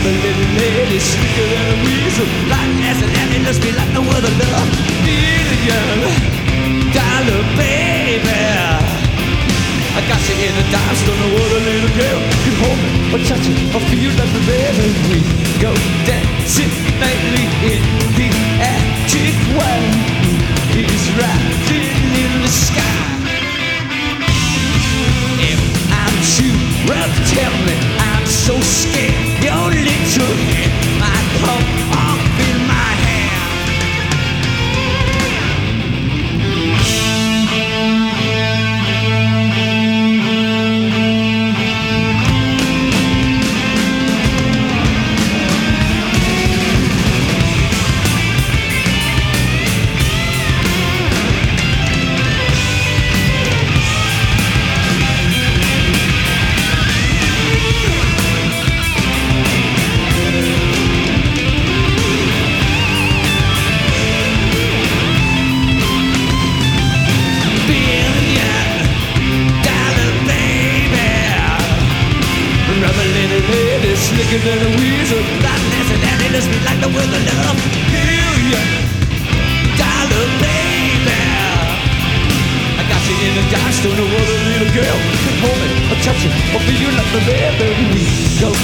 Rubber little lady, slicker than a weasel, like as an alley, must be like no other love. $1,000,000 baby, I got you in the dance, don't know what a little girl can hold me or touch it or feel like the baby. We go dancing nightly in the attic while he's riding in the sky. If I'm too rough, tell me I'm so scared. Your little head might come off in my hand. Slicker than a weasel, like Nancy Danny, does me like the weather love. $1,000,000 baby, I got you in the dance, don't know what a little girl can hold me or touch it or feel like the baby. We go